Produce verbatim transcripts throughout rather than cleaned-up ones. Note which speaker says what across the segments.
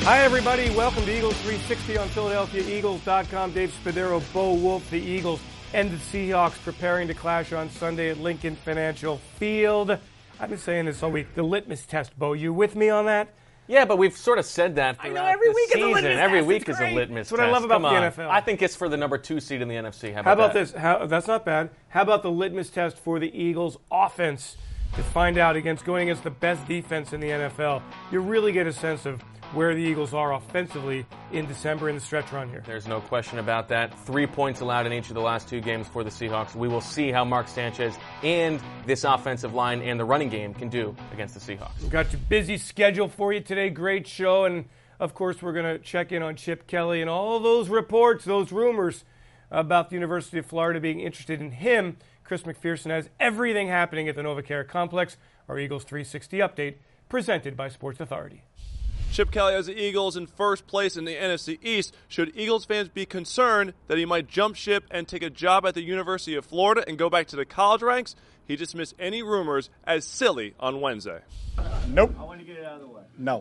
Speaker 1: Hi, everybody. Welcome to Eagles three sixty on Philadelphia Eagles dot com. Dave Spadaro, Bo Wolf, the Eagles and the Seahawks preparing to clash on Sunday at Lincoln Financial Field. I've been saying this all week. The litmus test, Bo. You with me on that?
Speaker 2: Yeah, but we've sort of said that throughout
Speaker 1: I know, every
Speaker 2: the
Speaker 1: week
Speaker 2: season.
Speaker 1: Is a litmus
Speaker 2: every
Speaker 1: test.
Speaker 2: week
Speaker 1: it's
Speaker 2: is
Speaker 1: great.
Speaker 2: a litmus
Speaker 1: That's what
Speaker 2: test.
Speaker 1: I love about
Speaker 2: Come
Speaker 1: the
Speaker 2: on.
Speaker 1: N F L.
Speaker 2: I think it's for the number two seed in the N F C. How about,
Speaker 1: How about
Speaker 2: that?
Speaker 1: this? How, that's not bad. How about the litmus test for the Eagles offense to find out against going against the best defense in the N F L? You really get a sense of where the Eagles are offensively in December in the stretch run here.
Speaker 2: There's no question about that. Three points allowed in each of the last two games for the Seahawks. We will see how Mark Sanchez and this offensive line and the running game can do against the Seahawks.
Speaker 1: We've got a busy schedule for you today. Great show. And, of course, we're going to check in on Chip Kelly and all those reports, those rumors about the University of Florida being interested in him. Chris McPherson has everything happening at the NovaCare Complex. Our Eagles three sixty update presented by Sports Authority.
Speaker 3: Chip Kelly has the Eagles in first place in the N F C East. Should Eagles fans be concerned that he might jump ship and take a job at the University of Florida and go back to the college ranks? He dismissed any rumors as silly on Wednesday.
Speaker 4: Nope.
Speaker 5: I want to get it out of the way.
Speaker 4: No.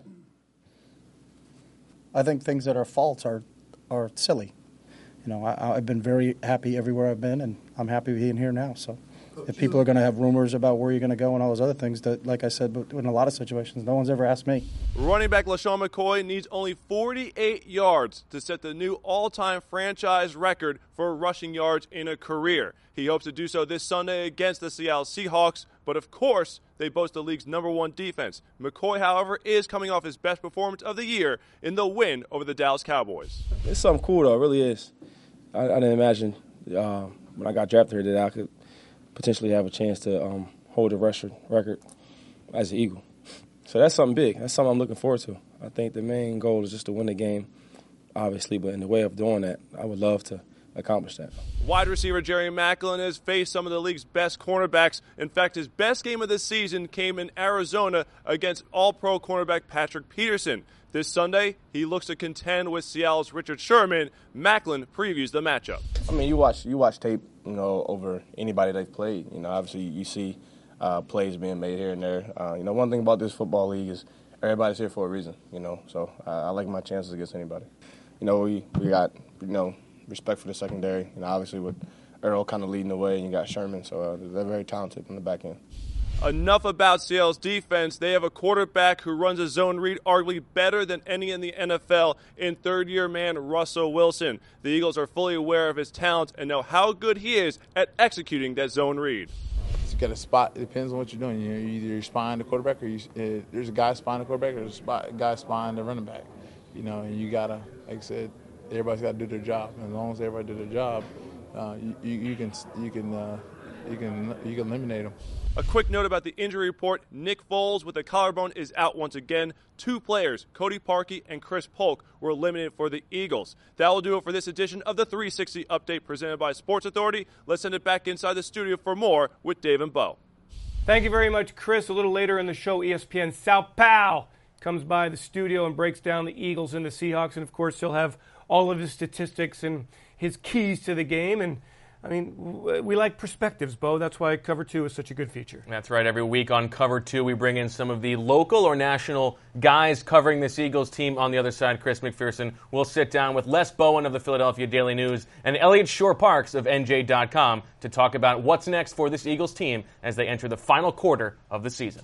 Speaker 4: I think things that are false are are silly. You know, I, I've been very happy everywhere I've been, and I'm happy being here now. So if people are going to have rumors about where you're going to go and all those other things, that, like I said, but in a lot of situations, no one's ever asked me.
Speaker 3: Running back LaShawn McCoy needs only forty-eight yards to set the new all-time franchise record for rushing yards in a career. He hopes to do so this Sunday against the Seattle Seahawks, but of course, they boast the league's number one defense. McCoy, however, is coming off his best performance of the year in the win over the Dallas Cowboys.
Speaker 6: It's something cool, though. It really is. I, I didn't imagine uh, when I got drafted here that I could potentially have a chance to um, hold a rushing record as an Eagle. So that's something big. That's something I'm looking forward to. I think the main goal is just to win the game, obviously, but in the way of doing that, I would love to accomplish that.
Speaker 3: Wide receiver Jerry Maclin has faced some of the league's best cornerbacks. In fact, his best game of the season came in Arizona against all-pro cornerback Patrick Peterson. This Sunday, he looks to contend with Seattle's Richard Sherman. Maclin previews the matchup.
Speaker 6: I mean, you watch you watch tape, you know, over anybody they've played. You know, obviously you see uh, plays being made here and there. Uh, you know, one thing about this football league is everybody's here for a reason. You know, so uh, I like my chances against anybody. You know, we we got you know respect for the secondary. You know, obviously with Earl kind of leading the way, and you got Sherman, so uh, they're very talented on the back end.
Speaker 3: Enough about Seattle's defense. They have a quarterback who runs a zone read arguably better than any in the N F L in third-year man Russell Wilson. The Eagles are fully aware of his talent and know how good he is at executing that zone read.
Speaker 5: You got a spot. It depends on what you're doing. You know, either you're spying the quarterback, or you, uh, there's a guy spying the quarterback, or there's a, spot, a guy spying the running back. You know, and you gotta, like I said, everybody's got to do their job. And as long as everybody do their job, uh, you, you, you can you can uh, you can you can eliminate them.
Speaker 3: A quick note about the injury report. Nick Foles with a collarbone is out once again. Two players, Cody Parkey and Chris Polk, were eliminated for the Eagles. That will do it for this edition of the three sixty Update presented by Sports Authority. Let's send it back inside the studio for more with Dave and Bo.
Speaker 1: Thank you very much, Chris. A little later in the show, E S P N Sao Paulo comes by the studio and breaks down the Eagles and the Seahawks. And, of course, he'll have all of his statistics and his keys to the game. And I mean, we like perspectives, Bo. That's why Cover two is such a good feature.
Speaker 2: That's right. Every week on Cover two, we bring in some of the local or national guys covering this Eagles team. On the other side, Chris McPherson will sit down with Les Bowen of the Philadelphia Daily News and Elliot Shore-Parks of N J dot com to talk about what's next for this Eagles team as they enter the final quarter of the season.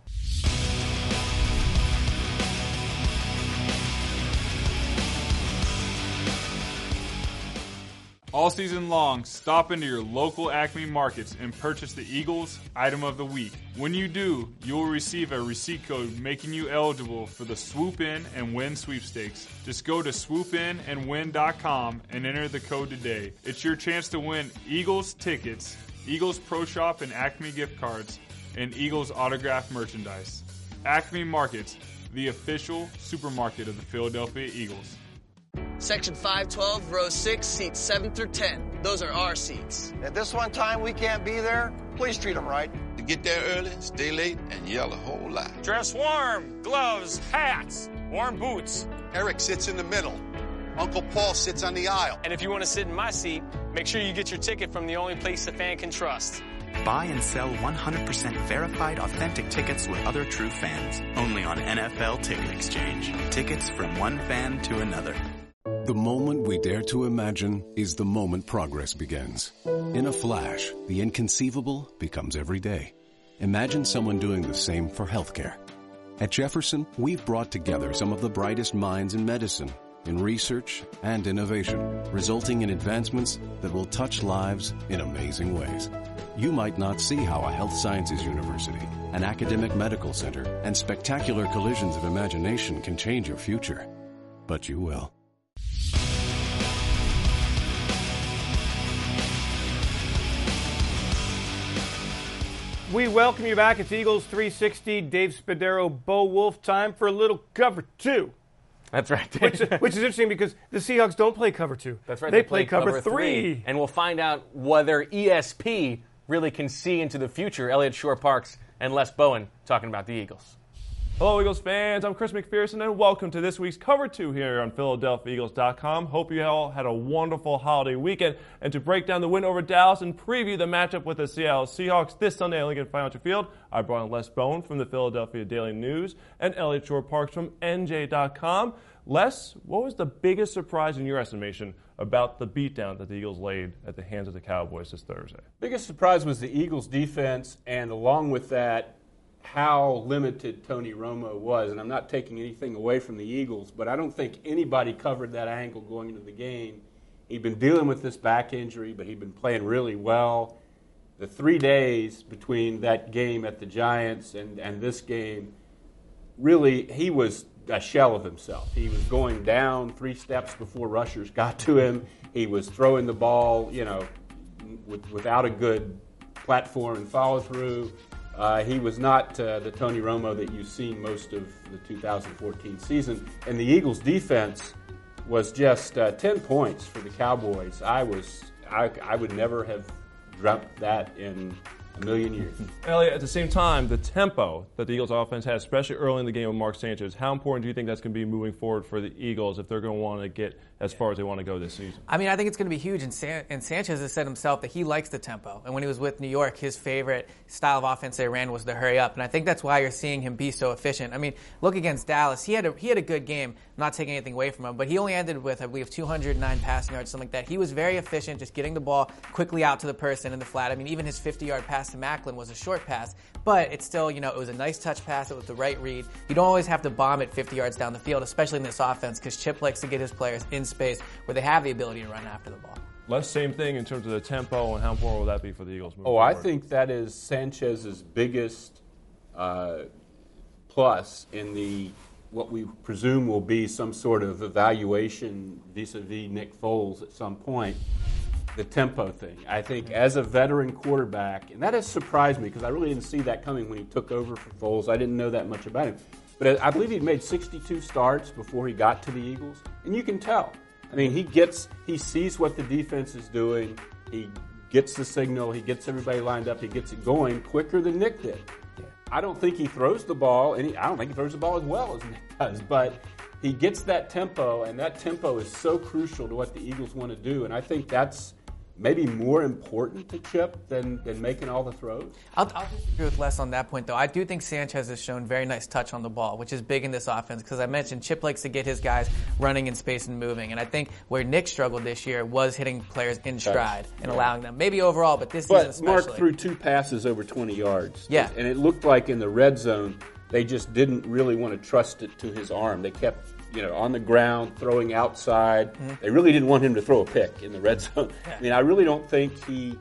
Speaker 7: All season long, stop into your local Acme markets and purchase the Eagles Item of the Week. When you do, you will receive a receipt code making you eligible for the Swoop In and Win sweepstakes. Just go to swoop in and win dot com and enter the code today. It's your chance to win Eagles tickets, Eagles Pro Shop and Acme gift cards, and Eagles autographed merchandise. Acme Markets, the official supermarket of the Philadelphia Eagles.
Speaker 8: Section five twelve, row six, seats seven through ten. Those are our seats.
Speaker 9: At this one time we can't be there, please treat them right.
Speaker 10: To get there early, stay late, and yell a whole lot.
Speaker 11: Dress warm, gloves, hats, warm boots.
Speaker 9: Eric sits in the middle. Uncle Paul sits on the aisle.
Speaker 11: And if you want to sit in my seat, make sure you get your ticket from the only place a fan can trust,
Speaker 12: Buy and sell one hundred percent verified authentic tickets with other true fans. Only on N F L Ticket Exchange. Tickets from one fan to another.
Speaker 13: The moment we dare to imagine is the moment progress begins. In a flash, the inconceivable becomes every day. Imagine someone doing the same for healthcare. At Jefferson, we've brought together some of the brightest minds in medicine, in research, and innovation, resulting in advancements that will touch lives in amazing ways. You might not see how a health sciences university, an academic medical center, and spectacular collisions of imagination can change your future. But you will.
Speaker 1: We welcome you back. It's Eagles three sixty. Dave Spadaro, Bo Wolf. Time for a little cover two.
Speaker 2: That's right.
Speaker 1: which, which is interesting because the Seahawks don't play cover two.
Speaker 2: That's right.
Speaker 1: They,
Speaker 2: they
Speaker 1: play,
Speaker 2: play
Speaker 1: cover,
Speaker 2: cover
Speaker 1: three.
Speaker 2: three. And we'll find out whether E S P really can see into the future. Elliott Shorr-Parks and Les Bowen talking about the Eagles.
Speaker 3: Hello, Eagles fans. I'm Chris McPherson, and welcome to this week's Cover two here on Philadelphia Eagles dot com. Hope you all had a wonderful holiday weekend. And to break down the win over Dallas and preview the matchup with the Seattle Seahawks this Sunday at Lincoln Financial Field, I brought in Les Bowen from the Philadelphia Daily News and Elliott Shorr-Parks from N J dot com. Les, what was the biggest surprise in your estimation about the beatdown that the Eagles laid at the hands of the Cowboys this Thursday?
Speaker 14: Biggest surprise was the Eagles' defense, and along with that, how limited Tony Romo was. And I'm not taking anything away from the Eagles, but I don't think anybody covered that angle going into the game. He'd been dealing with this back injury, but he'd been playing really well. The three days between that game at the Giants and, and this game, really, he was a shell of himself. He was going down three steps before rushers got to him. He was throwing the ball, you know, with, without a good platform and follow through. Uh, he was not uh, the Tony Romo that you've seen most of the two thousand fourteen season. And the Eagles' defense was just uh, ten points for the Cowboys. I was, I, I would never have dreamt that in a million years.
Speaker 3: Elliott, at the same time, the tempo that the Eagles offense had, especially early in the game with Mark Sanchez, how important do you think that's going to be moving forward for the Eagles if they're going to want to get as far as they want to go this season?
Speaker 15: I mean, I think it's going to be huge, and, San- and Sanchez has said himself that he likes the tempo. And when he was with New York, his favorite style of offense they ran was the hurry up. And I think that's why you're seeing him be so efficient. I mean, look against Dallas. He had a, he had a good game. I'm not taking anything away from him, but he only ended with, I believe, two hundred nine passing yards, something like that. He was very efficient, just getting the ball quickly out to the person in the flat. I mean, even his fifty-yard pass to Macklin was a short pass, but it's still, you know, it was a nice touch pass. It was the right read. You don't always have to bomb it fifty yards down the field, especially in this offense, because Chip likes to get his players in space where they have the ability to run after the ball.
Speaker 3: Les, same thing in terms of the tempo, and how important will that be for the Eagles moving
Speaker 14: Oh,
Speaker 3: forward?
Speaker 14: I think that is Sanchez's biggest uh, plus in the what we presume will be some sort of evaluation vis-a-vis Nick Foles at some point. The tempo thing. I think as a veteran quarterback, and that has surprised me because I really didn't see that coming when he took over for Foles. I didn't know that much about him. But I believe he'd made sixty-two starts before he got to the Eagles, and you can tell. I mean, he gets, he sees what the defense is doing. He gets the signal. He gets everybody lined up. He gets it going quicker than Nick did. I don't think he throws the ball, and he, I don't think he throws the ball as well as Nick does, but he gets that tempo, and that tempo is so crucial to what the Eagles want to do, and I think that's maybe more important to Chip than, than making all the throws.
Speaker 15: I'll, I'll disagree with Les on that point, though. I do think Sanchez has shown very nice touch on the ball, which is big in this offense, because I mentioned Chip likes to get his guys running in space and moving, and I think where Nick struggled this year was hitting players in stride and allowing them, maybe overall, but this
Speaker 14: but
Speaker 15: season especially.
Speaker 14: Mark threw two passes over twenty yards.
Speaker 15: Yeah.
Speaker 14: And it looked like in the red zone, they just didn't really want to trust it to his arm. They kept, you know, on the ground, throwing outside. Mm-hmm. They really didn't want him to throw a pick in the red zone. Yeah. I mean, I really don't think he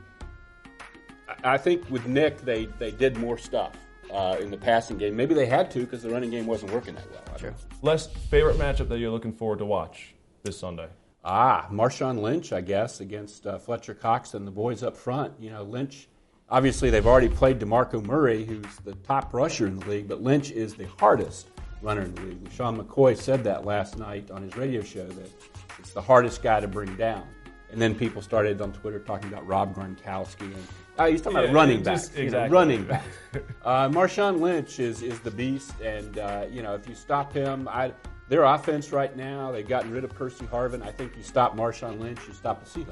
Speaker 14: – I think with Nick, they, they did more stuff uh, in the passing game. Maybe they had to because the running game wasn't working that well.
Speaker 15: Sure.
Speaker 3: Les, favorite matchup that you're looking forward to watch this Sunday?
Speaker 14: Ah, Marshawn Lynch, I guess, against uh, Fletcher Cox and the boys up front. You know, Lynch – obviously they've already played DeMarco Murray, who's the top rusher in the league, but Lynch is the hardest runner in the league. Sean McCoy said that last night on his radio show, that it's the hardest guy to bring down. And then people started on Twitter talking about Rob Gronkowski. And uh, he's talking yeah, about running backs.
Speaker 3: Exactly.
Speaker 14: You know, running backs. uh, Marshawn Lynch is is the beast, and uh, you know, if you stop him, I, their offense right now, they've gotten rid of Percy Harvin. I think you stop Marshawn Lynch, you stop the Seahawks.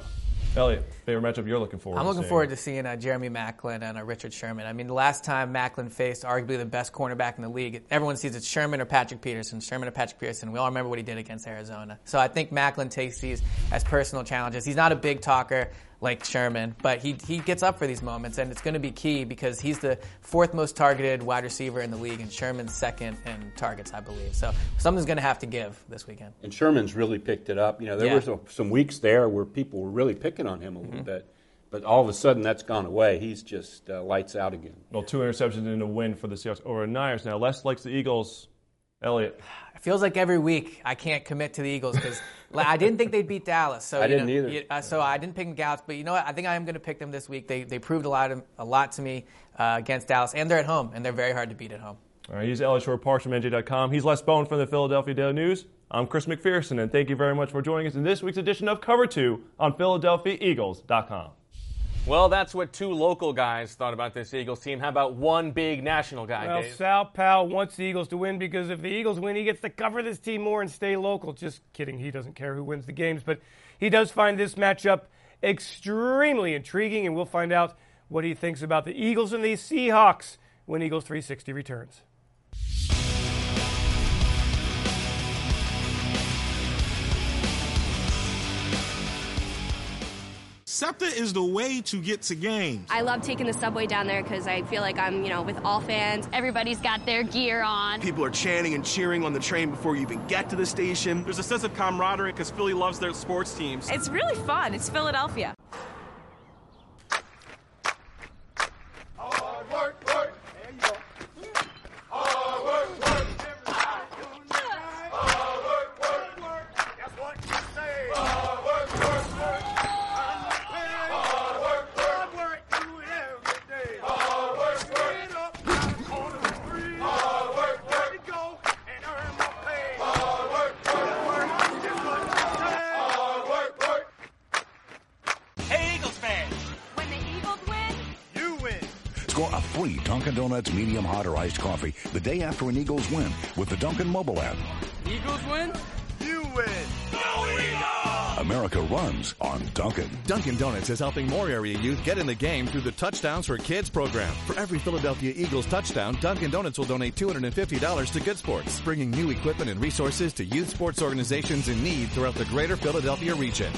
Speaker 3: Elliot, favorite matchup you're looking forward
Speaker 15: I'm
Speaker 3: to
Speaker 15: looking
Speaker 3: seeing?
Speaker 15: forward to seeing uh, Jeremy Maclin and uh, Richard Sherman. I mean, the last time Maclin faced arguably the best cornerback in the league, everyone sees it's Sherman or Patrick Peterson. Sherman or Patrick Peterson. We all remember what he did against Arizona. So I think Maclin takes these as personal challenges. He's not a big talker like Sherman, but he he gets up for these moments, and it's going to be key because he's the fourth most targeted wide receiver in the league, and Sherman's second in targets, I believe. So something's going to have to give this weekend.
Speaker 14: And Sherman's really picked it up. You know, there
Speaker 15: Yeah.
Speaker 14: were some, some weeks there where people were really picking on him a little
Speaker 15: Mm-hmm.
Speaker 14: bit, but all of a sudden that's gone away. He's just uh, lights out again.
Speaker 3: Well, two interceptions in a win for the Seahawks over the Niners. Now, Les likes the Eagles. Elliot.
Speaker 15: It feels like every week I can't commit to the Eagles because I didn't think they'd beat Dallas. So
Speaker 14: I
Speaker 15: you
Speaker 14: didn't
Speaker 15: know,
Speaker 14: either.
Speaker 15: You, uh, so I didn't pick Dallas, but you know what? I think I am going to pick them this week. They they proved a lot of, a lot to me uh, against Dallas, and they're at home, and they're very hard to beat at home.
Speaker 3: All right, he's Elliot Shore Parks from N J dot com. He's Les Bowen from the Philadelphia Daily News. I'm Chris McPherson, and thank you very much for joining us in this week's edition of Cover two on Philadelphia Eagles dot com.
Speaker 2: Well, that's what two local guys thought about this Eagles team. How about one big national guy,
Speaker 1: Well,
Speaker 2: Dave?
Speaker 1: Sal Powell wants the Eagles to win because if the Eagles win, he gets to cover this team more and stay local. Just kidding. He doesn't care who wins the games. But he does find this matchup extremely intriguing, and we'll find out what he thinks about the Eagles and the Seahawks when Eagles three sixty returns.
Speaker 16: SEPTA is the way to get to games.
Speaker 17: I love taking the subway down there because I feel like I'm, you know, with all fans.
Speaker 18: Everybody's got their gear on.
Speaker 19: People are chanting and cheering on the train before you even get to the station.
Speaker 20: There's a sense of camaraderie because Philly loves their sports teams.
Speaker 21: It's really fun. It's Philadelphia.
Speaker 22: Hard work, work. There you go. Hard work, work. Hard work, work, work. That's what you say. Hard work, work, work. Hard work, hard work. Do it every day. Hard work, work. Get up, corner three. Hard work, work. Let it go and earn my pay. Hard work, work. That's what you say. Hard work, work.
Speaker 11: Hey, Eagles fans.
Speaker 21: When the Eagles win,
Speaker 22: You win.
Speaker 23: Score a free Dunkin' Donuts medium hot or iced coffee the day after an Eagles win with the Dunkin' mobile app.
Speaker 21: Eagles win.
Speaker 22: You win.
Speaker 23: America runs on Dunkin'.
Speaker 24: Dunkin' Donuts is helping more area youth get in the game through the Touchdowns for Kids program. For every Philadelphia Eagles touchdown, Dunkin' Donuts will donate two hundred fifty dollars to Good Sports, bringing new equipment and resources to youth sports organizations in need throughout the greater Philadelphia region.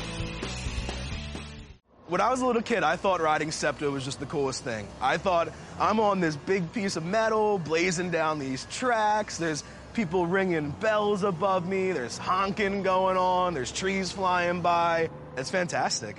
Speaker 19: When I was a little kid, I thought riding SEPTA was just the coolest thing. I thought, I'm on this big piece of metal, blazing down these tracks. There's people ringing bells above me. There's honking going on. There's trees flying by. It's fantastic.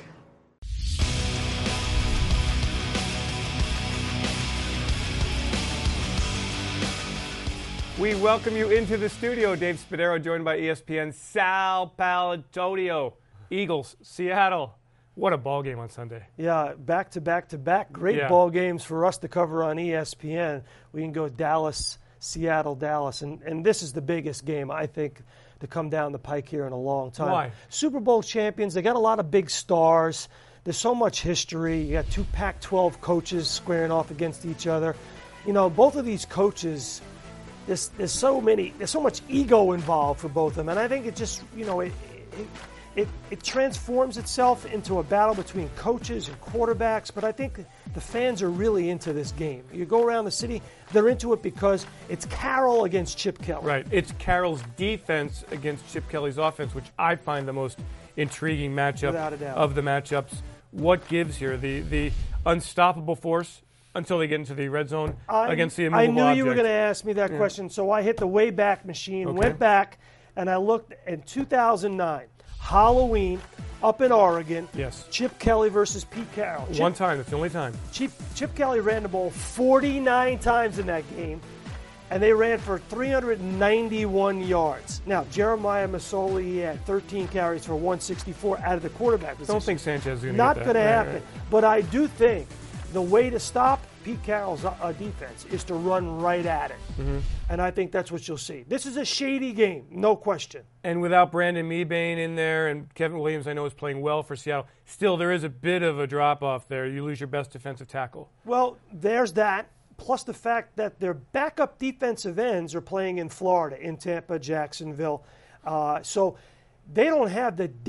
Speaker 1: We welcome you into the studio. Dave Spadaro joined by E S P N's Sal Paolantonio. Eagles, Seattle. What a ball game on Sunday.
Speaker 25: Yeah, back to back to back. Great
Speaker 1: Yeah.
Speaker 25: ball games for us to cover on E S P N. We can go Dallas, Seattle, Dallas. And, and this is the biggest game, I think, to come down the pike here in a long time.
Speaker 1: Why?
Speaker 25: Super Bowl champions. They got a lot of big stars. There's so much history. You got two Pac twelve coaches squaring off against each other. You know, both of these coaches, there's, there's so many, there's so much ego involved for both of them. And I think it just, you know, it, it It, it transforms itself into a battle between coaches and quarterbacks, but I think the fans are really into this game. You go around the city, they're into it because it's Carroll against Chip Kelly.
Speaker 1: Right. It's Carroll's defense against Chip Kelly's offense, which I find the most intriguing matchup
Speaker 25: Without a doubt.
Speaker 1: of the matchups. What gives here? The the unstoppable force until they get into the red zone
Speaker 25: I,
Speaker 1: against the
Speaker 25: I
Speaker 1: immovable
Speaker 25: knew
Speaker 1: object.
Speaker 25: you were going to ask me that
Speaker 1: Yeah.
Speaker 25: question, so I hit the Wayback Machine,
Speaker 1: Okay.
Speaker 25: went back, and I looked in two thousand nine, Halloween, up in Oregon.
Speaker 1: Yes.
Speaker 25: Chip Kelly versus Pete Carroll. Chip,
Speaker 1: One time. That's the only time.
Speaker 25: Chip, Chip Kelly ran the ball forty-nine times in that game, and they ran for three hundred ninety-one yards. Now, Jeremiah Masoli, he had thirteen carries for one sixty-four out of the quarterback position.
Speaker 1: Don't think Sanchez is going to
Speaker 25: Not
Speaker 1: get
Speaker 25: going
Speaker 1: that.
Speaker 25: to
Speaker 1: Right,
Speaker 25: happen.
Speaker 1: right.
Speaker 25: But I do think the way to stop Pete Carroll's uh, defense is to run right at it.
Speaker 1: Mm-hmm.
Speaker 25: And I think that's what you'll see. This is a shady game, no question.
Speaker 1: And without Brandon Mebane in there, and Kevin Williams, I know, is playing well for Seattle, still there is a bit of a drop-off there. You lose your best defensive tackle.
Speaker 25: Well, there's that, plus the fact that their backup defensive ends are playing in Florida, in Tampa, Jacksonville. Uh, so they don't have the depth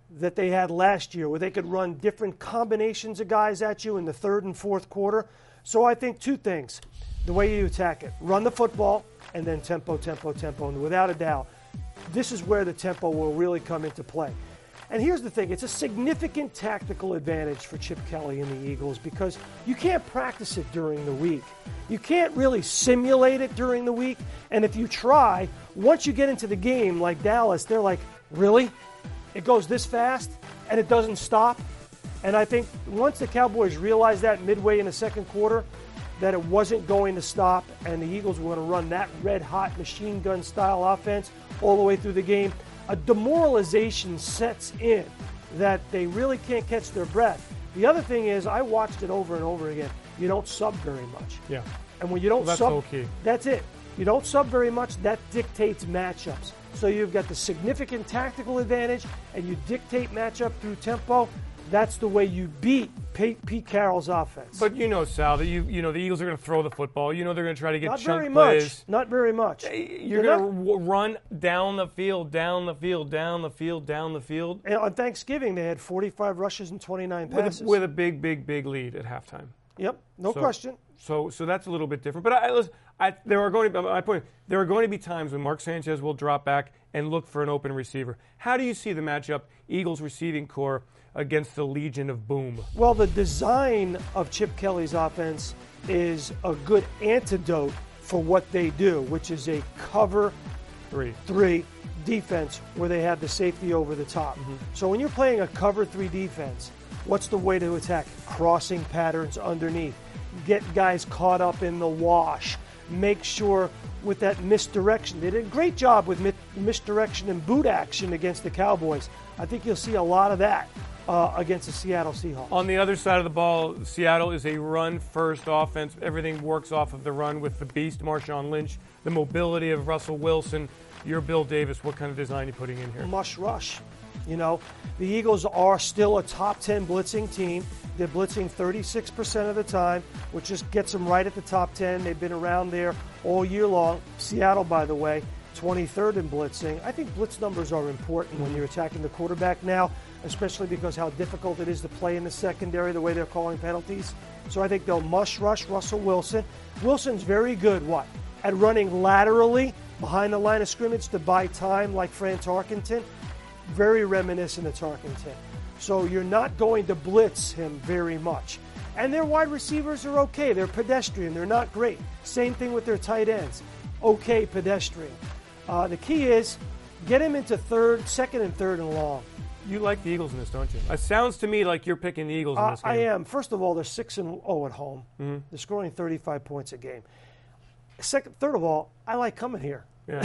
Speaker 25: that they had last year where they could run different combinations of guys at you in the third and fourth quarter. So I think two things, the way you attack it. Run the football and then tempo, tempo, tempo. And without a doubt, this is where the tempo will really come into play. And here's the thing, it's a significant tactical advantage for Chip Kelly and the Eagles because you can't practice it during the week. You can't really simulate it during the week. And if you try, once you get into the game like Dallas, they're like, really? It goes this fast and it doesn't stop? And I think once the Cowboys realized that midway in the second quarter, that it wasn't going to stop and the Eagles were going to run that red-hot machine gun style offense all the way through the game, a demoralization sets in that they really can't catch their breath. The other thing is, I watched it over and over again. You don't sub very much.
Speaker 1: Yeah.
Speaker 25: And when you don't
Speaker 1: well, that's
Speaker 25: sub,
Speaker 1: okay.
Speaker 25: that's it. You don't sub very much, that dictates matchups. So you've got the significant tactical advantage, and you dictate matchup through tempo. That's the way you beat Pete, Pete Carroll's offense.
Speaker 1: But you know, Sal, that you you know the Eagles are going to throw the football. You know they're going to try to get
Speaker 25: Not
Speaker 1: chunk
Speaker 25: very
Speaker 1: plays.
Speaker 25: much. Not very much.
Speaker 1: You're going to w- run down the field, down the field, down the field, down the field.
Speaker 25: And on Thanksgiving, they had forty-five rushes and twenty-nine passes.
Speaker 1: With a, with a big, big, big lead at halftime.
Speaker 25: Yep, no
Speaker 1: so,
Speaker 25: question.
Speaker 1: So so that's a little bit different. But I, listen, I, there are going to be, my point, there are going to be times when Mark Sanchez will drop back and look for an open receiver. How do you see the matchup, Eagles receiving core, against the Legion of Boom?
Speaker 25: Well, the design of Chip Kelly's offense is a good antidote for what they do, which is a cover
Speaker 1: three,
Speaker 25: three defense where they have the safety over the top. Mm-hmm. So when you're playing a cover three defense, what's the way to attack? Crossing patterns underneath. Get guys caught up in the wash. Make sure with that misdirection. They did a great job with mi- misdirection and boot action against the Cowboys. I think you'll see a lot of that uh, against the Seattle Seahawks.
Speaker 1: On the other side of the ball, Seattle is a run-first offense. Everything works off of the run with the beast, Marshawn Lynch, the mobility of Russell Wilson. You're Bill Davis. What kind of design are you putting in here?
Speaker 25: Mush rush. You know, the Eagles are still a top ten blitzing team. They're blitzing thirty-six percent of the time, which just gets them right at the top ten. They've been around there all year long. Seattle, by the way, twenty-third in blitzing. I think blitz numbers are important when you're attacking the quarterback now, especially because how difficult it is to play in the secondary, the way they're calling penalties. So I think they'll mush rush Russell Wilson. Wilson's very good, what? At running laterally behind the line of scrimmage to buy time like Fran Tarkenton. Very reminiscent of Tarkenton. So you're not going to blitz him very much. And their wide receivers are okay. They're pedestrian. They're not great. Same thing with their tight ends. Okay, pedestrian. Uh, the key is get him into third, second and third and long.
Speaker 1: You like the Eagles in this, don't you? It sounds to me like you're picking the Eagles in this
Speaker 25: uh,
Speaker 1: game.
Speaker 25: I am. First of all, they're six and oh at home.
Speaker 1: Mm-hmm.
Speaker 25: They're scoring thirty-five points a game. Second, third of all, I like coming here.
Speaker 1: Yeah.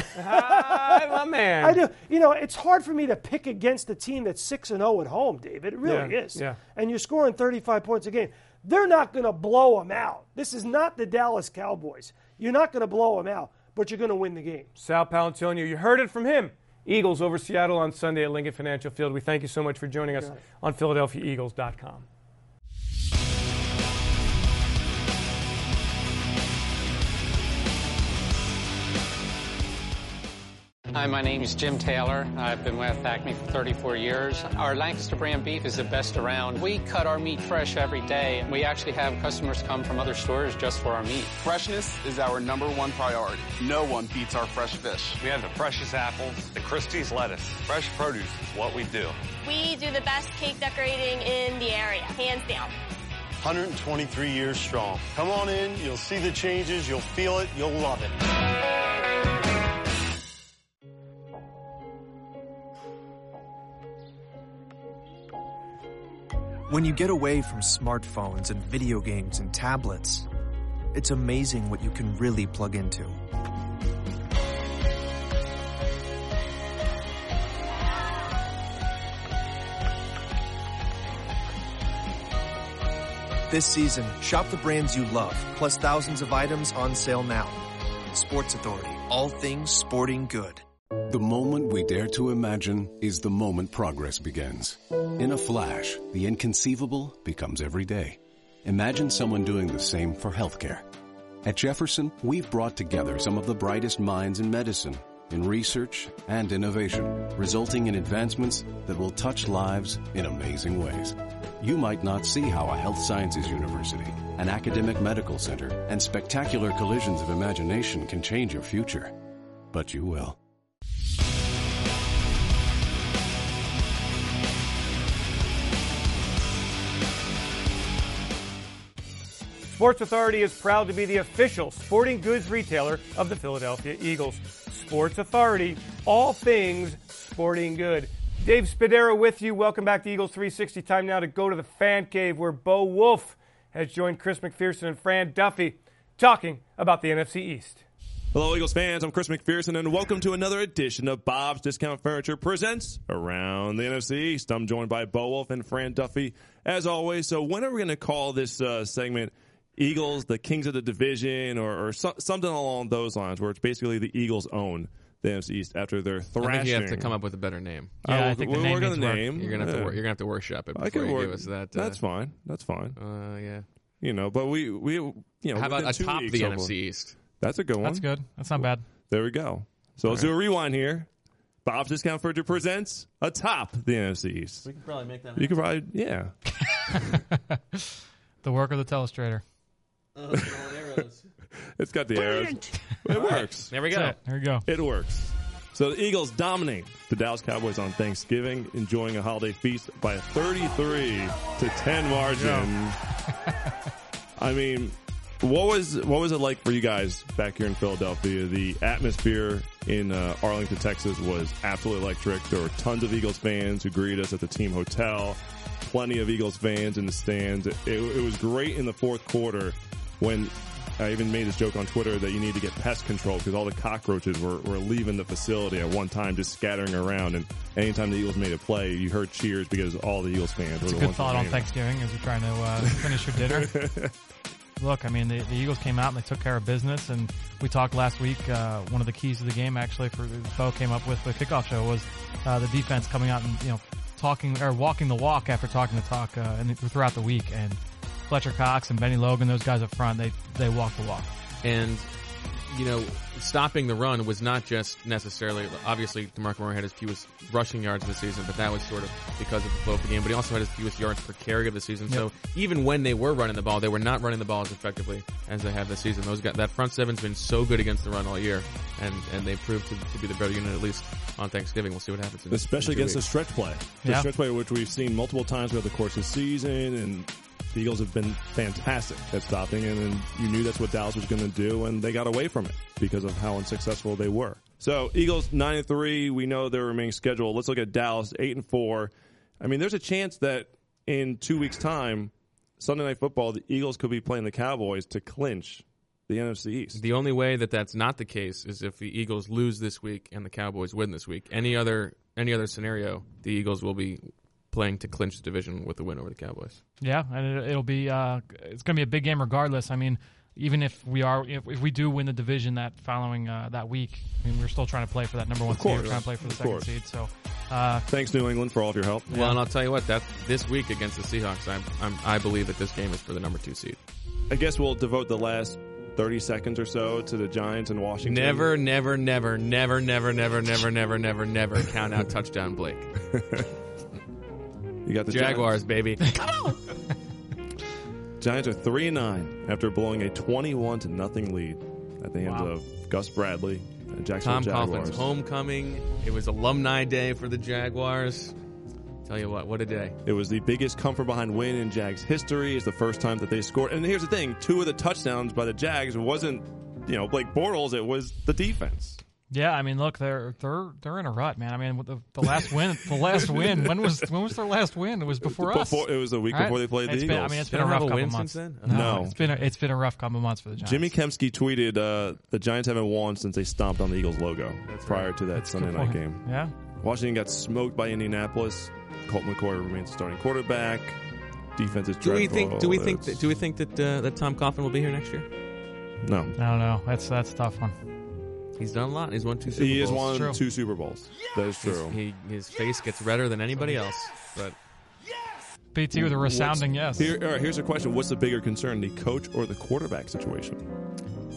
Speaker 1: Hi, my man.
Speaker 25: I do. You know, it's hard for me to pick against a team that's six and oh at home, David. It really
Speaker 1: yeah,
Speaker 25: is.
Speaker 1: Yeah.
Speaker 25: And you're scoring thirty-five points a game. They're not going to blow them out. This is not the Dallas Cowboys. You're not going to blow them out, but you're going to win the game.
Speaker 1: Sal Paolantonio, you heard it from him. Eagles over Seattle on Sunday at Lincoln Financial Field. We thank you so much for joining us on Philadelphia Eagles dot com.
Speaker 4: Hi, my name is Jim Taylor. I've been with Acme for thirty-four years. Our Lancaster brand beef is the best around. We cut our meat fresh every day. We actually have customers come from other stores just for our meat.
Speaker 5: Freshness is our number one priority. No one beats our fresh fish.
Speaker 11: We have the freshest apples, the Christie's lettuce. Fresh produce is what we do.
Speaker 17: We do the best cake decorating in the area, hands down.
Speaker 6: one hundred twenty-three years strong. Come on in, you'll see the changes, you'll feel it, you'll love it.
Speaker 7: When you get away from smartphones and video games and tablets, it's amazing what you can really plug into. This season, shop the brands you love, plus thousands of items on sale now. Sports Authority, all things sporting good.
Speaker 13: The moment we dare to imagine is the moment progress begins. In a flash, the inconceivable becomes every day. Imagine someone doing the same for healthcare. At Jefferson, we've brought together some of the brightest minds in medicine in research and innovation, resulting in advancements that will touch lives in amazing ways. You might not see how a health sciences university, an academic medical center, and spectacular collisions of imagination can change your future. But you will.
Speaker 1: Sports Authority is proud to be the official sporting goods retailer of the Philadelphia Eagles. Sports Authority, all things sporting good. Dave Spadaro with you. Welcome back to Eagles three sixty. Time now to go to the fan cave where Bo Wolf has joined Chris McPherson and Fran Duffy talking about the N F C East.
Speaker 3: Hello, Eagles fans. I'm Chris McPherson, and welcome to another edition of Bob's Discount Furniture presents Around the N F C East. I'm joined by Bo Wolf and Fran Duffy, as always. So when are we going to call this uh, segment Eagles, the Kings of the Division, or, or so, something along those lines, where it's basically the Eagles own the N F C East after their thrashing?
Speaker 2: I think you have to come up with a better name.
Speaker 8: Yeah,
Speaker 3: I,
Speaker 8: I think
Speaker 3: we'll
Speaker 8: the name
Speaker 3: work on the
Speaker 8: needs work.
Speaker 3: name.
Speaker 2: You're gonna have
Speaker 3: yeah.
Speaker 2: to wor- you're gonna have to workshop it before
Speaker 3: I can
Speaker 2: you
Speaker 3: work.
Speaker 2: give us that. Uh,
Speaker 3: That's fine. That's fine.
Speaker 2: Uh, yeah.
Speaker 3: You know, but we we you know.
Speaker 2: How about
Speaker 3: within two
Speaker 2: atop
Speaker 3: weeks,
Speaker 2: the N F
Speaker 3: hopefully.
Speaker 2: C East?
Speaker 3: That's a good one.
Speaker 8: That's good. That's not bad.
Speaker 3: There we go. So
Speaker 2: All
Speaker 3: let's
Speaker 2: right.
Speaker 3: do a rewind here. Bob's Discount Furniture presents atop the N F C East.
Speaker 2: We can probably make that.
Speaker 3: You can probably, yeah.
Speaker 8: The work of the telestrator.
Speaker 2: Oh, arrows.
Speaker 3: It's got the arrows. It works.
Speaker 2: There we go.
Speaker 8: That's it. There we go.
Speaker 3: It works. So the Eagles dominate the Dallas Cowboys on Thanksgiving, enjoying a holiday feast by a thirty-three to ten margin. I mean, what was what was it like for you guys back here in Philadelphia? The atmosphere in uh, Arlington, Texas was absolutely electric. There were tons of Eagles fans who greeted us at the team hotel. Plenty of Eagles fans in the stands. It, it was great in the fourth quarter when I even made this joke on Twitter that you need to get pest control because all the cockroaches were, were leaving the facility at one time, just scattering around. And anytime the Eagles made a play, you heard cheers because all the Eagles fans
Speaker 8: It's
Speaker 3: were
Speaker 8: a
Speaker 3: the
Speaker 8: good
Speaker 3: ones
Speaker 8: thought
Speaker 3: that
Speaker 8: on
Speaker 3: made it.
Speaker 8: Thanksgiving as you're trying to uh, finish your dinner. Look, I mean, the, the Eagles came out and they took care of business, and we talked last week. Uh, one of the keys to the game, actually, for Bo came up with the kickoff show was uh, the defense coming out and you know talking or walking the walk after talking the talk uh, and throughout the week. And Fletcher Cox and Benny Logan, those guys up front, they they walked the walk.
Speaker 2: And, you know, stopping the run was not just necessarily, obviously, DeMarco Murray had his fewest rushing yards this season, but that was sort of because of the flow of the game. But he also had his fewest yards per carry of the season.
Speaker 8: Yep.
Speaker 2: So even when they were running the ball, they were not running the ball as effectively as they have this season. Those guys, that front seven's been so good against the run all year, and, and they proved to, to be the better unit, at least on Thanksgiving. We'll see what happens. In,
Speaker 3: Especially
Speaker 2: in two
Speaker 3: against the
Speaker 2: weeks.
Speaker 3: stretch play. The
Speaker 8: Yeah.
Speaker 3: stretch play, which we've seen multiple times throughout the course of the season, and the Eagles have been fantastic at stopping it, and you knew that's what Dallas was going to do, and they got away from it because of how unsuccessful they were. So Eagles nine and three, we know their remaining schedule. Let's look at Dallas eight and four. I mean, there's a chance that in two weeks' time, Sunday Night Football, the Eagles could be playing the Cowboys to clinch the N F C East.
Speaker 2: The only way that that's not the case is if the Eagles lose this week and the Cowboys win this week. Any other any other scenario, the Eagles will be playing to clinch the division with the win over the Cowboys.
Speaker 8: Yeah, and it, it'll be uh, it's going to be a big game regardless. I mean, even if we are if, if we do win the division that following uh, that week, I mean, we're still trying to play for that number one
Speaker 3: Of course.
Speaker 8: seed. We're trying to play for the
Speaker 3: Of
Speaker 8: second
Speaker 3: course.
Speaker 8: seed. So, uh,
Speaker 3: Thanks, New England, for all of your help.
Speaker 2: Well, and I'll tell you what, that this week against the Seahawks, I'm, I'm, I believe that this game is for the number two seed.
Speaker 3: I guess we'll devote the last thirty seconds or so to the Giants and Washington.
Speaker 2: Never, never, never, never, never, never, never, never, never, never count out touchdown Blake.
Speaker 3: You got the
Speaker 2: Jaguars,
Speaker 3: Giants.
Speaker 2: baby.
Speaker 3: Giants are three and nine after blowing a twenty-one to nothing lead at the hands
Speaker 8: Wow.
Speaker 3: of Gus Bradley and Jacksonville
Speaker 2: Tom
Speaker 3: Jaguars.
Speaker 2: Coughlin's homecoming. It was alumni day for the Jaguars. Tell you what, what a day.
Speaker 3: It was the biggest come from behind win in Jags history. It's the first time that they scored. And here's the thing: two of the touchdowns by the Jags wasn't, you know, Blake Bortles. It was the defense.
Speaker 8: yeah, I mean, look, they're they're they're in a rut, man. I mean, with the, the last win, the last win. When was when was their last win? It was before us.
Speaker 3: Before, it was the week
Speaker 8: Right?
Speaker 3: before they played the
Speaker 8: It's
Speaker 3: Eagles.
Speaker 8: been, I mean, it's
Speaker 2: They
Speaker 8: been a
Speaker 2: don't have
Speaker 8: rough
Speaker 2: a
Speaker 8: couple
Speaker 2: win
Speaker 8: months.
Speaker 2: since then?
Speaker 3: No.
Speaker 8: it's been a, it's been a rough couple months for the Giants.
Speaker 3: Jimmy Kempsky tweeted, uh, "The Giants haven't won since they stomped on the Eagles logo prior
Speaker 2: right.
Speaker 3: to that
Speaker 8: That's a
Speaker 3: Sunday
Speaker 8: good
Speaker 3: night
Speaker 8: point.
Speaker 3: game."
Speaker 8: Yeah.
Speaker 3: Washington got smoked by Indianapolis. Colt McCoy remains the starting quarterback. Defense is
Speaker 2: Do we
Speaker 3: dreadful.
Speaker 2: think? Do we think?
Speaker 3: It's-
Speaker 2: That, do we think that uh, that Tom Coughlin will be here next year?
Speaker 3: No.
Speaker 8: I don't know. That's that's a tough one.
Speaker 2: He's done a lot. He's won two Super
Speaker 3: He
Speaker 2: Bowls.
Speaker 3: has won
Speaker 8: True.
Speaker 3: two Super Bowls. That is
Speaker 2: He's-
Speaker 3: true.
Speaker 2: He, his face gets redder than anybody else. But
Speaker 8: B T with a resounding yes.
Speaker 3: Here, all right, here's a question: what's the bigger concern, the coach or the quarterback situation?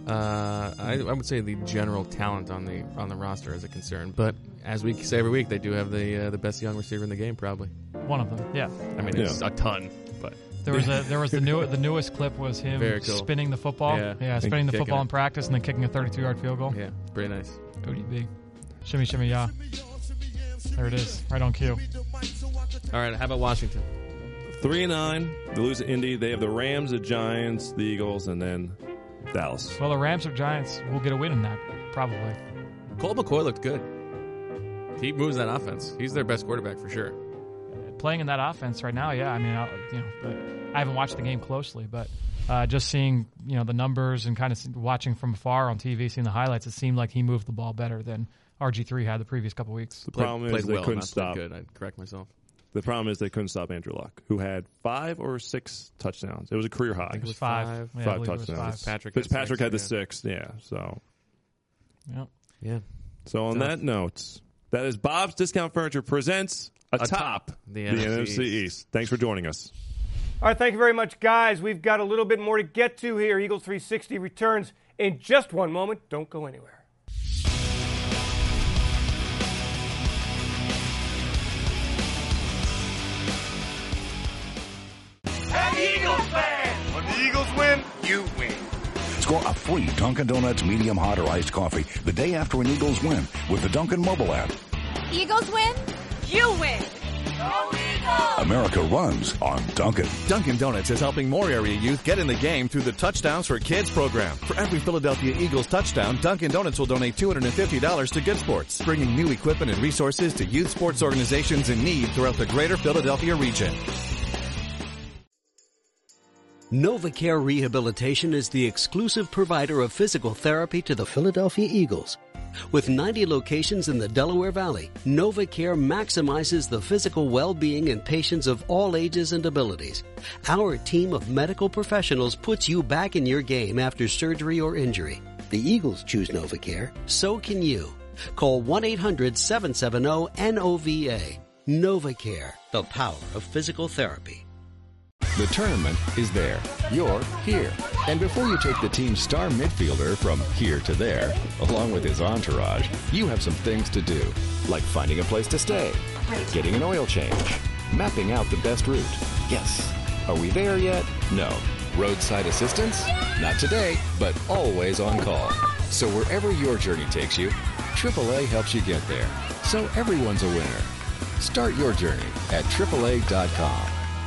Speaker 9: Uh, I, I would say the general talent on the on the roster is a concern, but as we say every week, they do have the uh, the best young receiver in the game, probably.
Speaker 8: One of them, yeah.
Speaker 9: I mean, it's
Speaker 8: Yeah.
Speaker 9: a ton, but
Speaker 8: There was a there was the new the newest clip was him
Speaker 9: Very cool.
Speaker 8: spinning the football.
Speaker 9: Yeah.
Speaker 8: yeah
Speaker 9: And
Speaker 8: spinning the
Speaker 9: kicking
Speaker 8: football
Speaker 9: it.
Speaker 8: in practice and then kicking a thirty-two yard field goal.
Speaker 9: Yeah, pretty nice.
Speaker 8: O D B. Shimmy, shimmy, yeah. There it is, right on cue.
Speaker 9: All right, how about Washington?
Speaker 3: Three and nine. They lose to Indy. They have the Rams, the Giants, the Eagles, and then Dallas.
Speaker 8: Well, the Rams or Giants will get a win in that, probably.
Speaker 9: Colt McCoy looked good. He moves that offense. He's their best quarterback for sure.
Speaker 8: Playing in that offense right now, yeah. I mean, I, you know, but I haven't watched the game closely, but uh, just seeing you know the numbers and kind of watching from afar on T V, seeing the highlights, it seemed like he moved the ball better than R G three had the previous couple weeks.
Speaker 3: The problem
Speaker 9: played
Speaker 3: is they
Speaker 9: well,
Speaker 3: couldn't
Speaker 9: not
Speaker 3: stop.
Speaker 9: played good. I'd correct myself.
Speaker 3: The problem is they couldn't stop Andrew Luck, who had five or six touchdowns. It was a career high.
Speaker 8: think it was five.
Speaker 3: Five,
Speaker 8: Yeah, I
Speaker 3: five
Speaker 8: believe it was
Speaker 3: touchdowns.
Speaker 8: five.
Speaker 9: Patrick had
Speaker 3: Fitzpatrick
Speaker 9: six,
Speaker 3: had the
Speaker 9: yeah.
Speaker 3: sixth. Yeah. So.
Speaker 8: Yep.
Speaker 9: Yeah.
Speaker 3: So on
Speaker 9: Tough.
Speaker 3: that note, that is Bob's Discount Furniture presents Atop
Speaker 9: the
Speaker 3: the
Speaker 9: N F C
Speaker 3: N F C
Speaker 9: East.
Speaker 3: East. Thanks for joining us.
Speaker 1: All right, thank you very much, guys. We've got a little bit more to get to here. Eagles three sixty returns in just one moment. Don't go anywhere.
Speaker 22: Hey, Eagles fans! When the Eagles win, you win.
Speaker 23: Score a free Dunkin' Donuts medium hot or iced coffee the day after an Eagles win with the Dunkin' mobile app.
Speaker 21: Eagles win, you win. Go Eagles!
Speaker 23: America runs on Dunkin'.
Speaker 24: Dunkin' Donuts is helping more area youth get in the game through the Touchdowns for Kids program. For every Philadelphia Eagles touchdown, Dunkin' Donuts will donate two hundred fifty dollars to Good Sports, bringing new equipment and resources to youth sports organizations in need throughout the greater Philadelphia region.
Speaker 10: NovaCare Rehabilitation is the exclusive provider of physical therapy to the Philadelphia Eagles. With ninety locations in the Delaware Valley, NovaCare maximizes the physical well-being in patients of all ages and abilities. Our team of medical professionals puts you back in your game after surgery or injury. The Eagles choose NovaCare, so can you. Call one eight hundred seven seven zero N O V A. NovaCare, the power of physical therapy.
Speaker 12: The tournament is there. You're here. And before you take the team's star midfielder from here to there, along with his entourage, you have some things to do, like finding a place to stay, getting an oil change, mapping out the best route. Yes. Are we there yet? No. Roadside assistance? Not today, but always on call. So wherever your journey takes you, triple A helps you get there. So everyone's a winner. Start your journey at triple A dot com.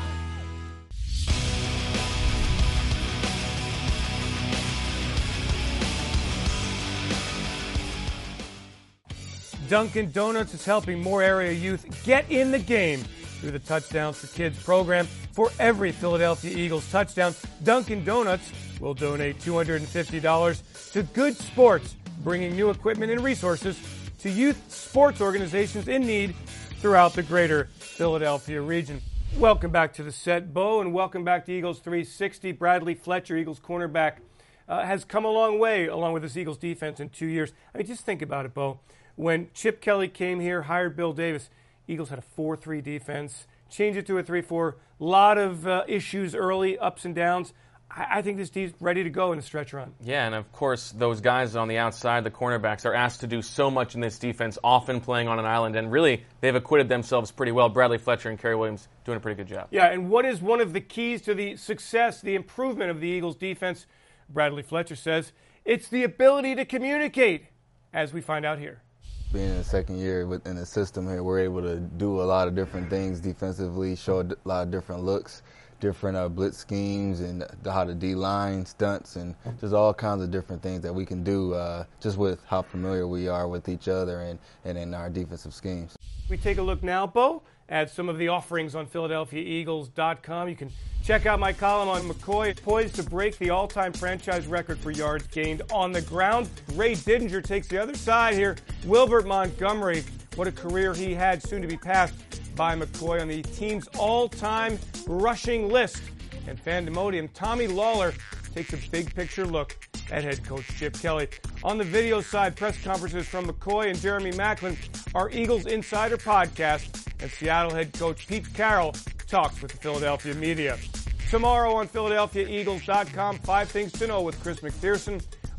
Speaker 1: Dunkin' Donuts is helping more area youth get in the game through the Touchdowns for Kids program. For every Philadelphia Eagles touchdown, Dunkin' Donuts will donate two hundred fifty dollars to Good Sports, bringing new equipment and resources to youth sports organizations in need throughout the greater Philadelphia region. Welcome back to the set, Bo, and welcome back to Eagles three sixty. Bradley Fletcher, Eagles cornerback, uh, has come a long way along with this Eagles defense in two years. I mean, just think about it, Bo. When Chip Kelly came here, hired Bill Davis, Eagles had a four three defense, changed it to a three four. A lot of uh, issues early, ups and downs. I, I think this team's ready to go in a stretch run.
Speaker 2: Yeah, and of course, those guys on the outside, the cornerbacks, are asked to do so much in this defense, often playing on an island, and really, they've acquitted themselves pretty well. Bradley Fletcher and Kerry Williams doing a pretty good job.
Speaker 1: Yeah, and what is one of the keys to the success, the improvement of the Eagles defense? Bradley Fletcher says it's the ability to communicate, as we find out here.
Speaker 14: Being in the second year within the system here, we're able to do a lot of different things defensively, show a lot of different looks, different uh, blitz schemes, and the, how the D-line stunts, and just all kinds of different things that we can do uh, just with how familiar we are with each other and, and in our defensive schemes.
Speaker 1: We take a look now, Bo, at some of the offerings on Philadelphia Eagles dot com. You can check out my column on McCoy, poised to break the all-time franchise record for yards gained on the ground. Ray Didinger takes the other side here. Wilbert Montgomery, what a career he had, soon to be passed by McCoy on the team's all-time rushing list. And Fandemodium, Tommy Lawler takes a big-picture look at head coach Chip Kelly. On the video side, press conferences from McCoy and Jeremy Maclin, our Eagles Insider podcast, and Seattle head coach Pete Carroll talks with the Philadelphia media. Tomorrow on Philadelphia Eagles dot com, five things to know with Chris McPherson.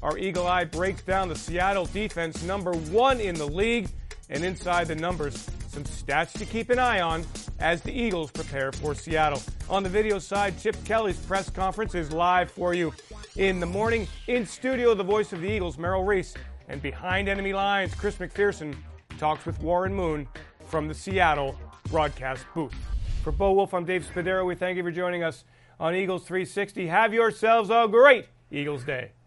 Speaker 1: our Eagle Eye breaks down the Seattle defense, number one in the league. And inside the numbers, some stats to keep an eye on as the Eagles prepare for Seattle. On the video side, Chip Kelly's press conference is live for you in the morning. In studio, the voice of the Eagles, Merrill Reese. And behind enemy lines, Chris McPherson talks with Warren Moon from the Seattle broadcast booth. For Bo Wolf, I'm Dave Spadaro. We thank you for joining us on Eagles three sixty. Have yourselves a great Eagles Day.